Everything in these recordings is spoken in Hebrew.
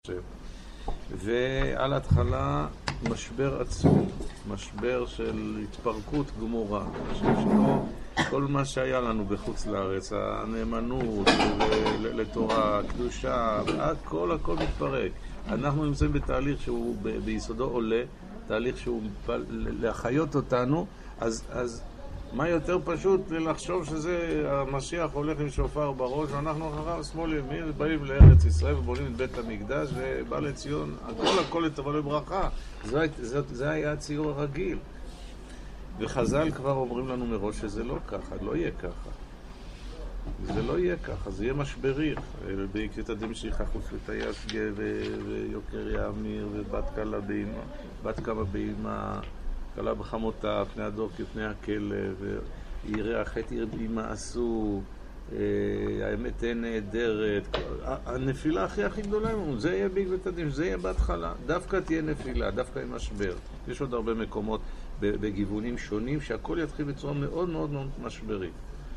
ועל ההתחלה משבר עצום, משבר של התפרקות גמורה. כל מה שהיה לנו בחוץ לארץ, הנאמנות לתורה, קדושה, הכל מתפרק. אנחנו נמצאים בתהליך שהוא ביסודו עולה, תהליך שהוא להחיות אותנו, אז מה יותר פשוט לחשוב שזה המשיח הולך עם שופר בראש ואנחנו אחריו שמאל ימין באים לארץ ישראל ובונים את בית המקדש ובא לציון הכל לטובה לברכה. זה היה הציור הרגיל, וחז"ל כבר אומרים לנו מראש שזה לא ככה, לא יהיה ככה, זה לא יהיה ככה, זה יהיה משברי. בעקבות הדמשיך החוץ ותייסגה ויוקר יאמיר ובת כמה באימה קלה בחמותה, פני הדור כפני הכלב, ויראה החטא ירבימה עשו, האמת אין נהדרת. הנפילה הכי גדולה, זה יהיה בעקבות הדמשיך, זה יהיה בהתחלה. דווקא תהיה נפילה, דווקא עם משבר. יש עוד הרבה מקומות בגיוונים שונים, שהכל יתחיל בצורה מאוד מאוד מאוד משברית.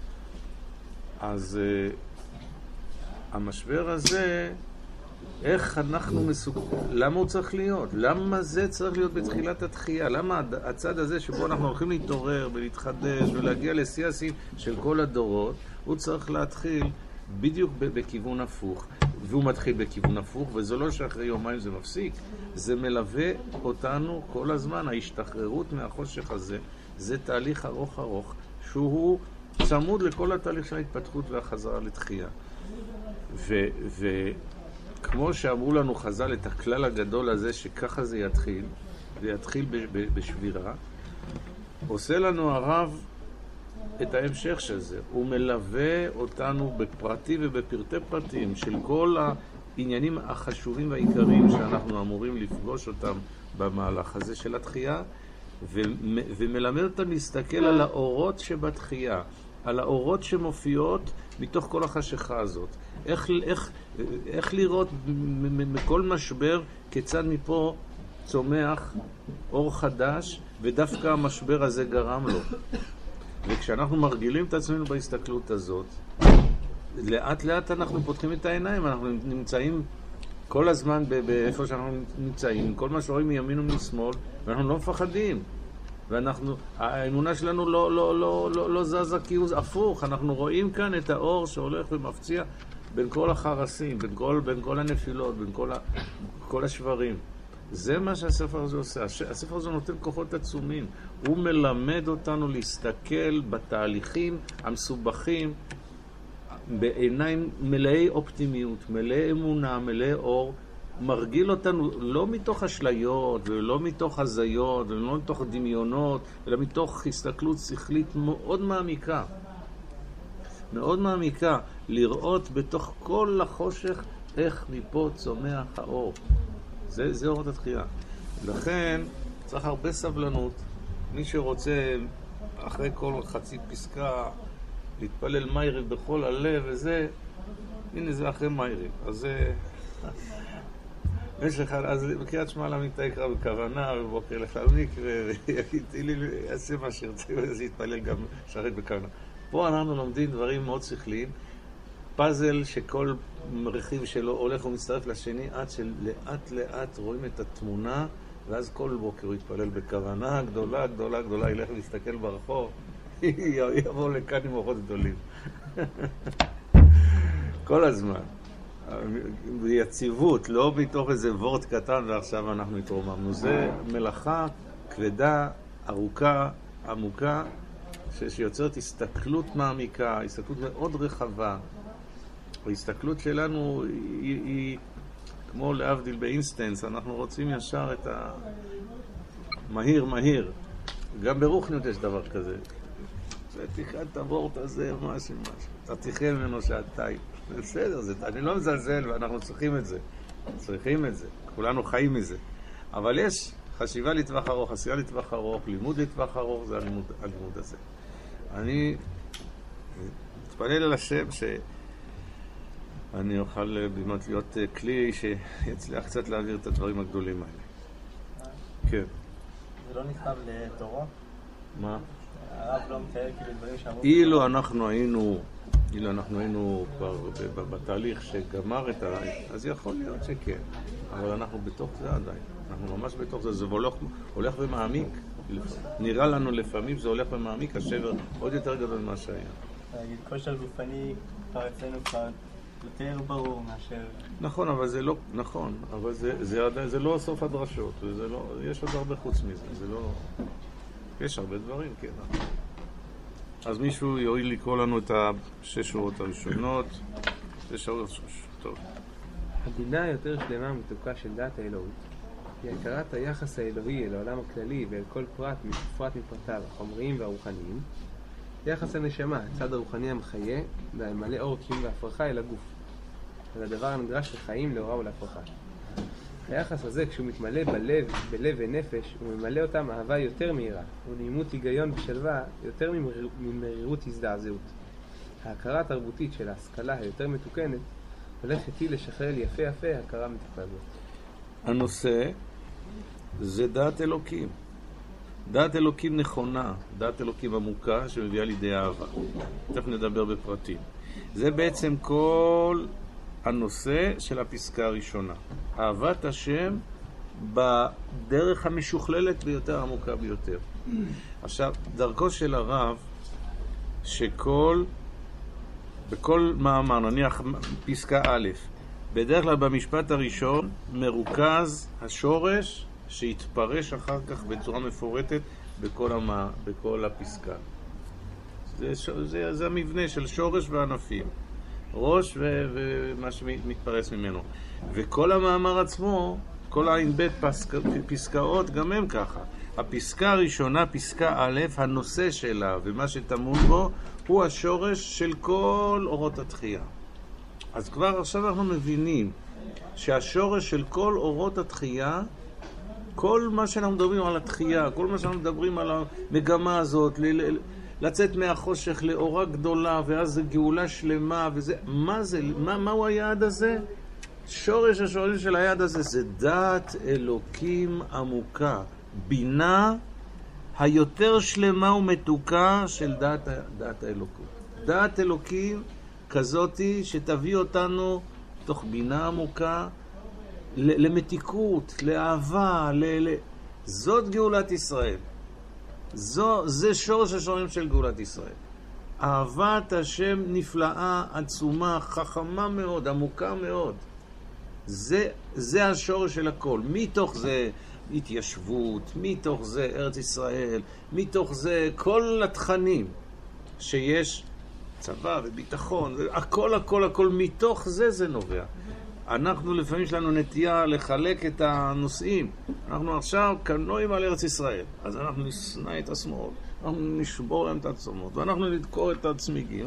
אז המשבר הזה, איך אנחנו למה הוא צריך להיות? למה זה צריך להיות בתחילת התחייה? למה הצד הזה שבו אנחנו הולכים להתעורר ולהתחדש ולהגיע לשיא השיאים של כל הדורות, הוא צריך להתחיל בדיוק בכיוון הפוך. והוא מתחיל בכיוון הפוך, וזה לא שאחרי יומיים זה מפסיק. זה מלווה אותנו כל הזמן. ההשתחררות מהחושך הזה, זה תהליך ארוך, שהוא צמוד לכל התהליך של ההתפתחות והחזרה לתחייה. כמו שאמרו לנו חז"ל את הכלל הגדול הזה שככה זה יתחיל, ויתחיל בשבירה, עושה לנו הרב את ההמשך של זה. הוא מלווה אותנו בפרטים ובפרטי פרטים של כל העניינים החשובים והעיקריים שאנחנו אמורים לפגוש אותם במהלך הזה של התחייה, ומלמד אותם להסתכל על האורות שבתחייה, על האורות שמופיעות מתוך כל החשיכה הזאת. איך לראות מכל משבר כיצד מפה צומח אור חדש, ודווקא המשבר הזה גרם לו. וכשאנחנו מרגילים את עצמנו בהסתכלות הזאת, לאט לאט אנחנו פותחים את העיניים, אנחנו נמצאים כל הזמן באיפה שאנחנו נמצאים, כל מה שרואים מימין ומשמאל, ואנחנו לא מפחדים. והאמונה שלנו לא זזה, כי הוא הפוך. אנחנו רואים כאן את האור שהולך ומפציע בין כל החרסים, בין כל הנפילות, בין כל השברים. זה מה שהספר הזה עושה. הספר הזה נותן כוחות עצומים. הוא מלמד אותנו להסתכל בתהליכים המסובכים בעיניים מלאי אופטימיות, מלאי אמונה, מלאי אור. מרגיל אותנו לא מתוך אשליות ולא מתוך הזיות ולא מתוך דמיונות, אלא מתוך הסתכלות שכלית מאוד מעמיקה. מאוד מעמיקה, לראות בתוך כל החושך איך מפה צומח האור. זה אורות התחייה. לכן צריך הרבה סבלנות. מי שרוצה אחרי כל חצי פסקה להתפלל מייריב בכל הלב וזה, הנה זה אחרי מייריב. אז יש לך, אז בקריאת שמע למיטה יקרא בכוונה, ובוקר לך מקרא, ויעשה מה שירצה, וזה יתפלל גם שרת בכוונה. פה אנחנו לומדים דברים מאוד שכליים, פאזל שכל רכיב שלו הולך ומצטרף לשני, עד שלאט לאט רואים את התמונה, ואז כל בוקר הוא יתפלל בכוונה גדולה, ילך להסתכל ברחוב, יבוא לכאן עם אורות גדולים. כל הזמן. ביציבות, לא בתוך איזה וורט קטן ועכשיו אנחנו התרוממנו. זה מלאכה כבדה, ארוכה, עמוקה, שיוצרת הסתכלות מעמיקה, הסתכלות מאוד רחבה. ההסתכלות שלנו היא כמו להבדיל באינסטנס, אנחנו רוצים ישר את מהיר. גם ברוחניות יש דבר כזה. תיכן את הוורט הזה, משהו. אתה תיכן ממנו שעתיים. בסדר, אני לא מזלזל ואנחנו צריכים את זה. כולנו חיים מזה. אבל יש חשיבה לטווח ארוך, עשייה לטווח ארוך, לימוד לטווח ארוך, זה הלימוד הזה. אני מתפלל על השם שאני אוכל באמת להיות כלי שיצליח קצת להעביר את הדברים הגדולים האלה. כן. זה לא נכתב לתורו? מה? הרב לא מתאר כאילו דברים שאמרו... אילו אנחנו היינו אילו אנחנו היינו כבר בתהליך שגמר את אז יכול להיות שכן. אבל אנחנו בתוך זה עדיין. אנחנו ממש בתוך זה. זה הולך ומעמיק. נראה לנו לפעמים זה הולך ומעמיק, השבר עוד יותר גדול ממה שהיה. להגיד, כושר גופני כבר אצלנו כבר יותר ברור מאשר... נכון, אבל זה לא... נכון, אבל זה לא סוף הדרשות. יש עוד הרבה חוץ מזה. זה לא... יש הרבה דברים, כן. אז מישהו יועיל לקרוא לנו את 6 שורות הראשונות. 6 שורות, טוב. הבינה היותר שלמה ומתוקה של דעת האלוהות היא הכרת היחס האלוהי אל העולם הכללי ואל כל פרט מפרטיו החומריים והרוחניים, יחס הנשמה, הצד הרוחני המחיה והמלא אור קיום והפרחה אל הגוף, זה הדבר הנדרש לחיים, להוראה ולהפרחה. היחס הזה, כשהוא מתמלא בלב ונפש, הוא ממלא אותם אהבה יותר מהירה, ונעימות היגיון ושלווה יותר ממרירות הזדעזעות. ההכרה התרבותית של ההשכלה היותר מתוקנת הולכת היא לשחרר יפה יפה הכרה מתוקה זאת. הנושא זה דעת אלוקים. דעת אלוקים נכונה, דעת אלוקים עמוקה שמביאה לידי אהבה. תכף נדבר בפרטים. זה בעצם כל הנושא של הפסקה הראשונה. אהבת השם בדרך המשוכללת ביותר, עמוקה ביותר. עכשיו, דרכו של הרב, בכל מאמר, נניח פסקה א', בדרך כלל במשפט הראשון מרוכז השורש שהתפרש אחר כך בצורה מפורטת בכל הפסקה. זה המבנה של שורש וענפים. ראש ומה שמתפרס ממנו. וכל המאמר עצמו, כל העין בית פסקאות, גם הם ככה. הפסקה הראשונה, פסקה א', הנושא שלה ומה שטמון בו, הוא השורש של כל אורות התחייה. אז כבר עכשיו אנחנו מבינים שהשורש של כל אורות התחייה, כל מה שאנחנו מדברים על התחייה, כל מה שאנחנו מדברים על המגמה הזאת, לצאת מהחושך לאורה גדולה, ואז זה גאולה שלמה, וזה, מהו היעד הזה? שורש השורש של היעד הזה זה דעת אלוקים עמוקה, בינה היותר שלמה ומתוקה של דעת האלוקות. דעת אלוקים כזאתי שתביא אותנו תוך בינה עמוקה למתיקות, לאהבה, זאת גאולת ישראל. זה שורש השורשים של גאולת ישראל. אהבת השם נפלאה, עצומה, חכמה מאוד, עמוקה מאוד. זה השורש של הכל. מתוך זה התיישבות, מתוך זה ארץ ישראל, מתוך זה כל התכנים שיש, צבא וביטחון, הכל מתוך זה נובע. אנחנו לפעמים שלנו נטייה לחלק את הנושאים. אנחנו עכשיו קנועים על ארץ ישראל, אז אנחנו נשנא את השמאל, אנחנו נשבור להם את העצמות, ואנחנו נדקור את הצמיגים,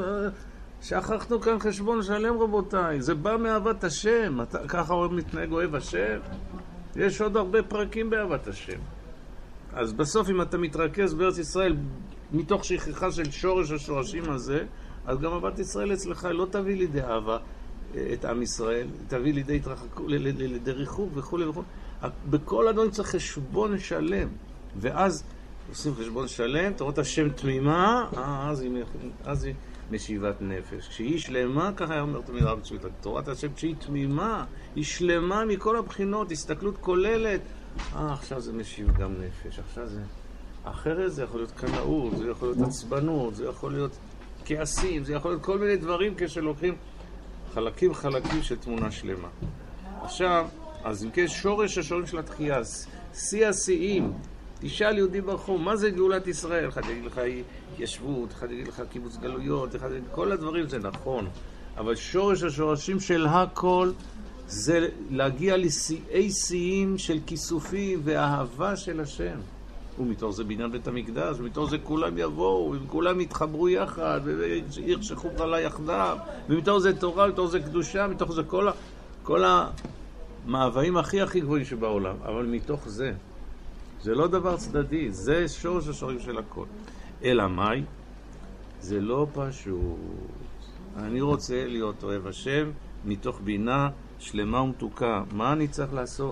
שכחנו כאן חשבון שלם, רבותיי. זה בא מאהבת השם. ככה מתנהג אוהב השם. יש עוד הרבה פרקים באהבת השם. אז בסוף אם אתה מתרכז בארץ ישראל מתוך שכחה של שורש השורשים הזה, אז גם אהבת ישראל אצלך לא תביא לידי אהבה את עם ישראל, תביא לידי ריחוק וכו' וכו'. בכל הדברים צריך חשבון שלם, ואז עושים חשבון שלם, תורת השם תמימה, אז היא משיבת נפש. כשהיא שלמה, ככה היה אומר תמיד רב צבי, תורת השם כשהיא תמימה, היא שלמה מכל הבחינות, הסתכלות כוללת. עכשיו זה משיב גם נפש, עכשיו זה... אחרת זה יכול להיות קנאות, זה יכול להיות עצבנות, זה יכול להיות כעסים, זה יכול להיות כל מיני דברים כשלוקחים חלקים של תמונה שלמה. עכשיו, אז אם כן, שורש השורש של התחייה, שיא השיאים, תשאל יהודי ברחוב, מה זה גאולת ישראל? אחד יגיד לך התיישבות, אחד יגיד לך קיבוץ גלויות, אחד יגיד, כל הדברים זה נכון, אבל שורש השורשים של הכל זה להגיע לשיאי שיאים של כיסופים ואהבה של השם. ומתוך זה בניין בית המקדש, ומתוך זה כולם יבואו, וכולם יתחברו יחד, וירשכו פרלה יחדיו, ומתוך זה תורה, מתוך זה קדושה, מתוך זה כל המאוויים הכי גבוהים שבעולם. אבל מתוך זה, זה לא דבר צדדי, זה שורש השורשים של הכל. אלא מאי? זה לא פשוט. אני רוצה להיות אוהב השם מתוך בינה שלמה ומתוקה. מה אני צריך לעשות?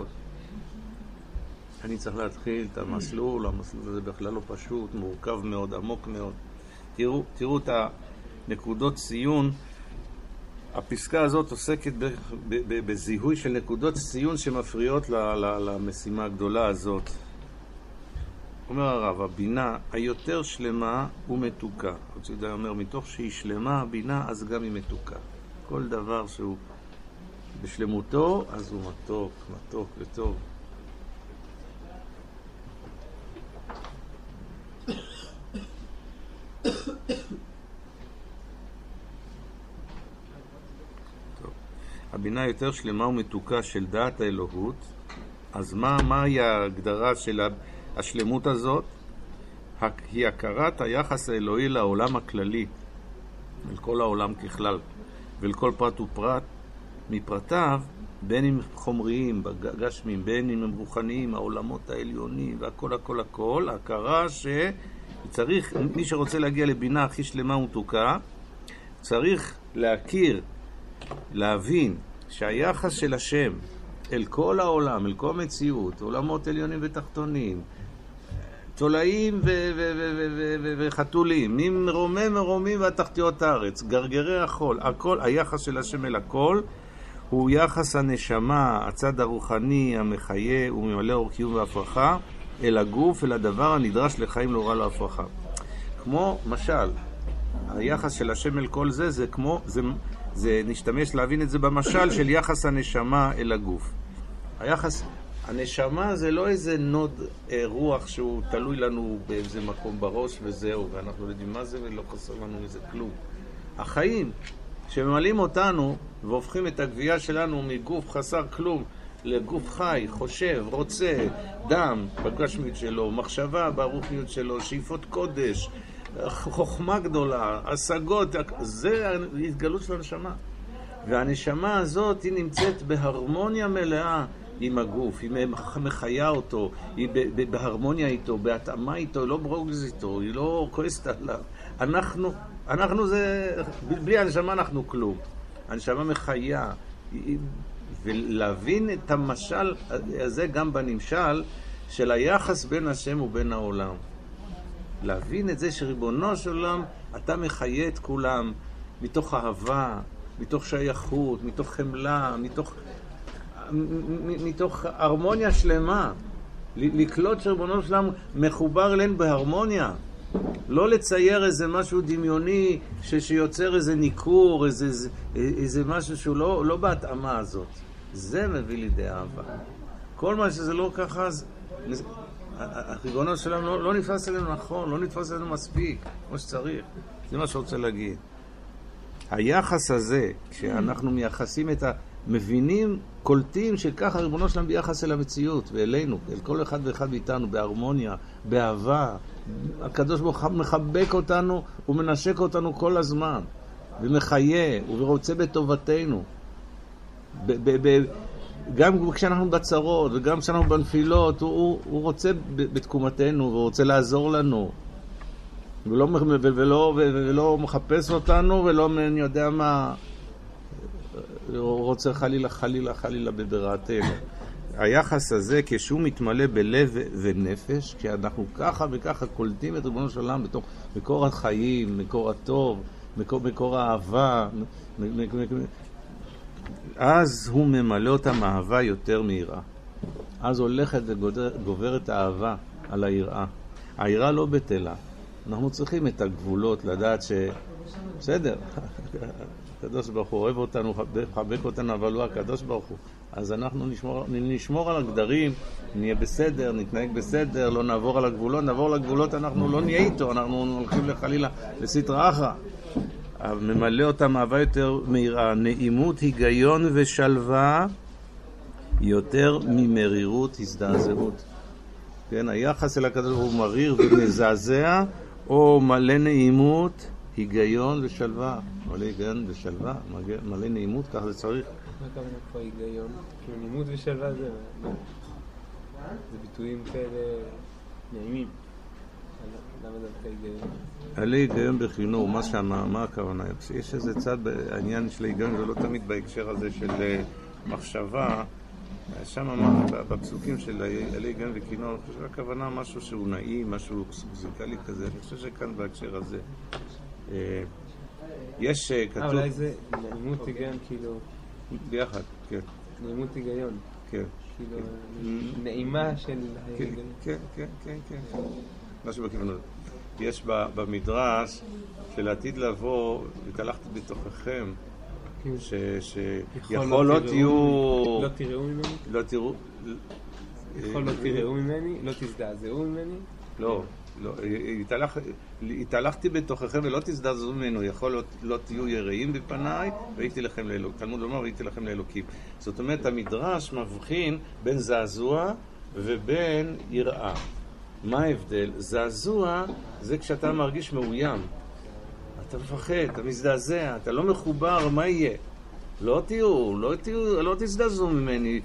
אני צריך להתחיל את המסלול הזה בכלל לא פשוט, מורכב מאוד, עמוק מאוד. תראו נקודות ציון. הפסקה הזאת עוסקת בזיהוי של נקודות ציון שמפריעות למשימה הגדולה הזאת. אומר הרב, הבינה היותר שלמה ומתוקה. הצידה אומר, מתוך שהיא שלמה הבינה, אז גם היא מתוקה. כל דבר שהוא בשלמותו, אז הוא מתוק, מתוק וטוב. הבינה יותר שלמה ומתוקה של דעת האלוהות. אז מהי ההגדרה של השלמות הזאת? היא הכרת היחס האלוהי לעולם הכללי, אל כל העולם ככלל, ואל כל פרט ופרט מפרטיו, בין אם חומריים, גשמיים, בין אם הם רוחניים, העולמות העליונים, והכל הכל הכל. הכרה שצריך, מי שרוצה להגיע לבינה הכי שלמה ומתוקה, צריך להכיר, להבין שהיחס של השם אל כל העולם, אל כל מציאות, עולמות עליונים ותחתונים, תולעים וחתולים, מרומים והתחתיות הארץ, גרגרי החול, הכל, היחס של השם אל הכל הוא יחס הנשמה, הצד הרוחני המחיה וממלא אור קיום והפרחה, אל הגוף, אל הדבר הנדרש לחיים לא רע לא הפרחה. כמו משל, היחס של השם אל כל זה, זה כמו, זה נשתמש להבין את זה במשל של יחס הנשמה אל הגוף. היחס, הנשמה זה לא איזה נוד רוח שהוא תלוי לנו באיזה מקום בראש וזהו, ואנחנו לא יודעים מה זה ולא חסר לנו איזה כלום. החיים שממלאים אותנו והופכים את הגבייה שלנו מגוף חסר כלום לגוף חי, חושב, רוצה, דם בגשמיות שלו, מחשבה ברוחניות שלו, שאיפות קודש, חוכמה גדולה, השגות, זה ההתגלות של הנשמה. והנשמה הזאת היא נמצאת בהרמוניה מלאה עם הגוף, היא מחיה אותו, היא בהרמוניה איתו, בהתאמה איתו, היא לא ברוגז איתו, היא לא כועסת עליו. אנחנו זה, בלי הנשמה אנחנו כלום. הנשמה מחיה. ולהבין את המשל הזה גם בנמשל של היחס בין השם ובין העולם. להבין את זה שריבונו של עולם, אתה מחיה את כולם מתוך אהבה, מתוך שייכות, מתוך חמלה, מתוך הרמוניה שלמה. לקלוט שריבונו של עולם מחובר אלינו בהרמוניה. לא לצייר איזה משהו דמיוני שיוצר איזה ניכור, איזה משהו שהוא לא בהתאמה הזאת. זה מביא לידי אהבה. כל מה שזה לא ככה, אז הריבונו שלנו לא נתפס אלינו נכון, לא נתפס אלינו מספיק, כמו שצריך. זה מה שרוצה להגיד. היחס הזה, כשאנחנו מייחסים את המבינים, קולטים שככה ריבונו שלנו ביחס אל המציאות ואלינו, אל כל אחד ואחד מאיתנו, בהרמוניה, באהבה. הקדוש ברוך הוא מחבק אותנו ומנשק אותנו כל הזמן, ומחיה ורוצה בטובתנו. גם כשאנחנו בצרות וגם כשאנחנו בנפילות, הוא רוצה בתקומתנו והוא רוצה לעזור לנו. ולא מחפש אותנו ולא אני יודע מה, הוא רוצה חלילה בברעתנו. היחס הזה כשהוא מתמלא בלב ונפש, כשאנחנו ככה וככה קולטים את ריבונו של עולם בתוך מקור החיים, מקור הטוב, מקור האהבה, אז הוא ממלא אותם אהבה יותר מיראה. אז הולכת וגוברת האהבה על היראה. היראה לא בטלה. אנחנו צריכים את הגבולות לדעת בסדר, הקדוש ברוך הוא אוהב אותנו, מחבק אותנו, אבל הוא הקדוש ברוך הוא. אז אנחנו נשמור על הגדרים, נהיה בסדר, נתנהג בסדר, לא נעבור על הגבולות. נעבור על הגבולות, אנחנו לא נהיה איתו, אנחנו הולכים לחלילה לסטרא אחרא. ממלא אותם אהבה יותר מהירה, נעימות, היגיון ושלווה יותר ממרירות, הזדעזעות. כן, היחס אל הקדוש ברוך הוא מריר ומזעזע, או מלא נעימות, היגיון ושלווה. מלא היגיון ושלווה, מלא נעימות, כך זה צריך. מה הכוונה פה היגיון? נעימות ושלווה זה ביטויים כאלה נעימים. למה דווקא היגיון? מלא היגיון בחינו, מה הכוונה? יש איזה צד בעניין של היגיון, זה לא תמיד בהקשר הזה של מחשבה. שם בפסוקים של מלא היגיון וחינו, אני חושב שהכוונה משהו שהוא נעים, משהו מוזיקלי כזה. אני חושב שכאן בהקשר הזה יש כתוב... אולי זה נעימות היגיון, כאילו... ביחד, כן. נעימות היגיון. כן. כאילו, נעימה של... כן. משהו בכיוון הזה. יש במדרש של העתיד לבוא, התהלכתי בתוככם, שיכול לא תהיו... לא תראו ממני? לא תראו... יכול לא תראו ממני? לא תזדעזעו ממני? לא. התהלכתי בתוככם ולא תזדעזעו ממנו, יכול לא תהיו יראים בפניי והייתי לכם לאלוקים. תלמוד לומר והייתי לכם לאלוקים. זאת אומרת, המדרש מבחין בין זעזוע ובין יראה. מה ההבדל? זעזוע זה כשאתה מרגיש מאוים. אתה מפחד, אתה מזדעזע, אתה לא מחובר, מה יהיה? לא תזדעזעו ממני.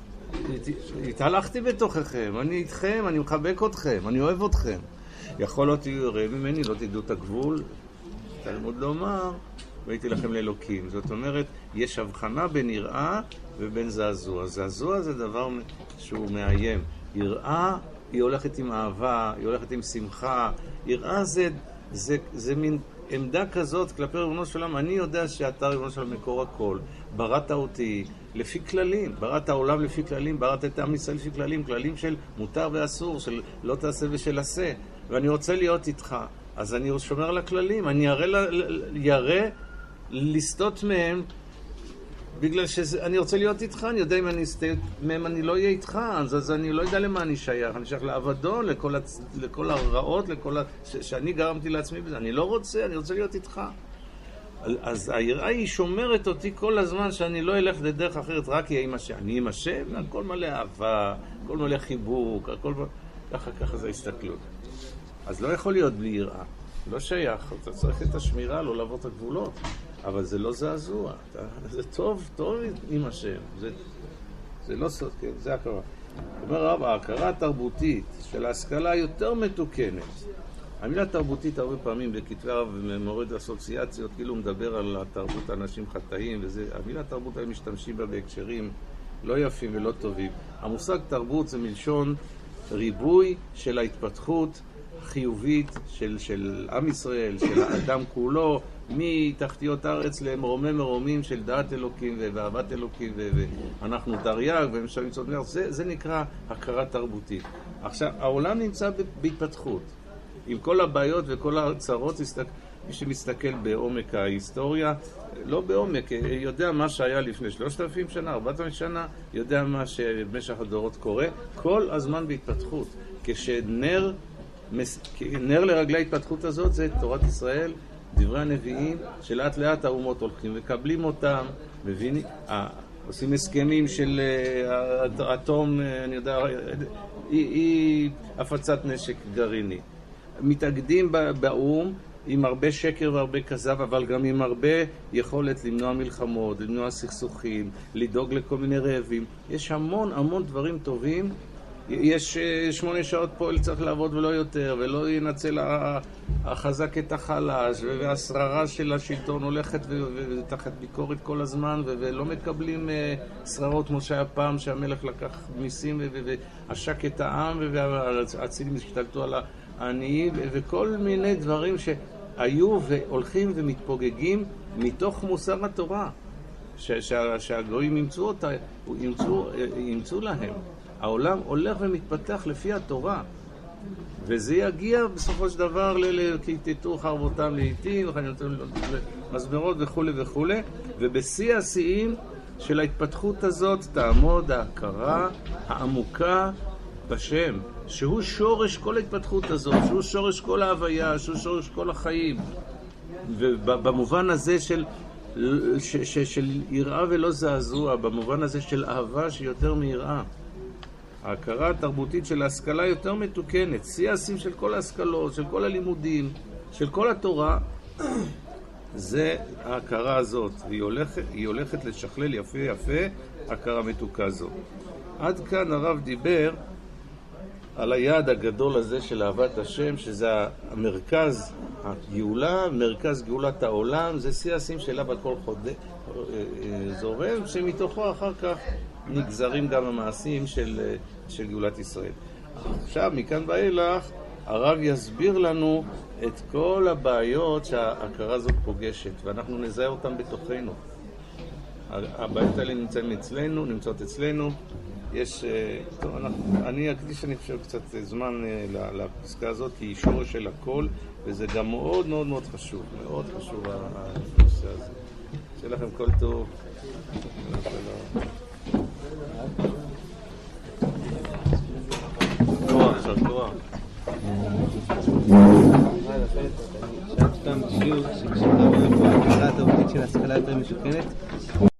התהלכתי בתוככם, אני איתכם, אני מחבק אתכם, אני אוהב אתכם. יכול לא תהיו יראים ממני, לא תדעו את הגבול. תלמוד לומר, והייתי לכם לאלוקים. זאת אומרת, יש הבחנה בין יראה ובין זעזוע. זעזוע זה דבר שהוא מאיים. יראה היא הולכת עם אהבה, היא הולכת עם שמחה. יראה זה מין עמדה כזאת כלפי ריבונו של עולם. אני יודע שאתה ריבונו של עולם מקור הכל. בראת אותי לפי כללים, בראת העולם לפי כללים, בראת את עם ישראל לפי כללים, כללים של מותר ואסור, של לא תעשה ושל עשה. ואני רוצה להיות איתך, אז אני שומר על הכללים, אני ירא לסטות מהם, בגלל שאני רוצה להיות איתך, אני יודע אם אני אסטה מהם אני לא אהיה איתך, אז אני לא יודע למה אני שייך, אני שייך לעבדון, לכל הרעות, שאני גרמתי לעצמי בזה, אני לא רוצה, אני רוצה להיות איתך. אז היראה היא שומרת אותי כל הזמן שאני לא אלך לדרך אחרת, רק יהיה עם השם. אני עם השם, הכל מלא אהבה, הכל מלא חיבוק, הכל... ככה זה הסתכלות. אז לא יכול להיות בלי יראה. לא שייך, אתה צריך את השמירה, לא לעבור את הגבולות. אבל זה לא זעזוע. זה טוב עם השם. זה לא סוד, כן, זה הכרה. אומר רב, ההכרה התרבותית של ההשכלה יותר מתוקנת. המילה תרבותית הרבה פעמים בכתבי הרב ומורד אסוציאציות, כאילו הוא מדבר על התרבות האנשים חטאים וזה, המילה תרבות הם משתמשים בה בהקשרים לא יפים ולא טובים. המושג תרבות זה מלשון ריבוי של ההתפתחות חיובית של עם ישראל, של האדם כולו, מתחתיות הארץ למרומי מרומים של דעת אלוקים ואהבת אלוקים ואנחנו תרי"ג ומשווים צוד מרץ, זה נקרא הכרה תרבותית. עכשיו, העולם נמצא בהתפתחות. עם כל הבעיות וכל הצרות, מי שמסתכל בעומק ההיסטוריה, לא בעומק, יודע מה שהיה לפני 3,000 שנה, 4,000 שנה, יודע מה שבמשך הדורות קורה, כל הזמן בהתפתחות. כשנר לרגלי ההתפתחות הזאת זה תורת ישראל, דברי הנביאים, שלאט לאט האומות הולכים וקבלים אותם, מבינים, עושים הסכמים של אטום, אני יודע, היא הפצת נשק גרעיני. מתאגדים באום עם הרבה שקר והרבה כזב, אבל גם עם הרבה יכולת למנוע מלחמות, למנוע סכסוכים, לדאוג לכל מיני רעבים. יש המון דברים טובים. יש 8 שעות פועל צריך לעבוד ולא יותר, ולא ינצל החזק את החלש, והשררה של השלטון הולכת ותחת ביקורת כל הזמן, ולא מקבלים שררות כמו שהיה פעם שהמלך לקח מיסים ועשק את העם, והאצילים השתלטו על העניים, וכל מיני דברים שהיו והולכים ומתפוגגים מתוך מוסר התורה, שהגויים ימצאו אותה, ימצאו להם. העולם הולך ומתפתח לפי התורה, וזה יגיע בסופו של דבר כי תיתו חרבותם לעתים, מזמרות וכו' וכו', ובשיא השיאים של ההתפתחות הזאת תעמוד ההכרה העמוקה בשם, שהוא שורש כל ההתפתחות הזאת, שהוא שורש כל ההוויה, שהוא שורש כל החיים, ובמובן הזה של יראה ולא זעזוע, במובן הזה של אהבה שיותר מיראה. ההכרה התרבותית של ההשכלה יותר מתוקנת, שיא השיאים של כל ההשכלות, של כל הלימודים, של כל התורה, זה ההכרה הזאת. היא הולכת לשכלל יפה הכרה מתוקה זו. עד כאן הרב דיבר על היעד הגדול הזה של אהבת השם, שזה המרכז הגאולה, מרכז גאולת העולם, זה שיא השיאים שאליו הכל זורם, שמתוכו אחר כך נגזרים גם המעשים של גאולת ישראל. עכשיו, מכאן ואילך, הרב יסביר לנו את כל הבעיות שההכרה הזאת פוגשת, ואנחנו נזהה אותן בתוכנו. הבעיות האלה נמצאות אצלנו. יש, טוב, אני אקדיש, אני חושב, קצת זמן לפסקה הזאת, היא שורש של הכל, וזה גם מאוד מאוד מאוד חשוב, מאוד חשוב הנושא הזה. שיהיה לכם כל טוב. תורה. שאלת אותם בשיעור שכשאתה אומר פה הכרה התרבותית של השכלה יותר משוכנת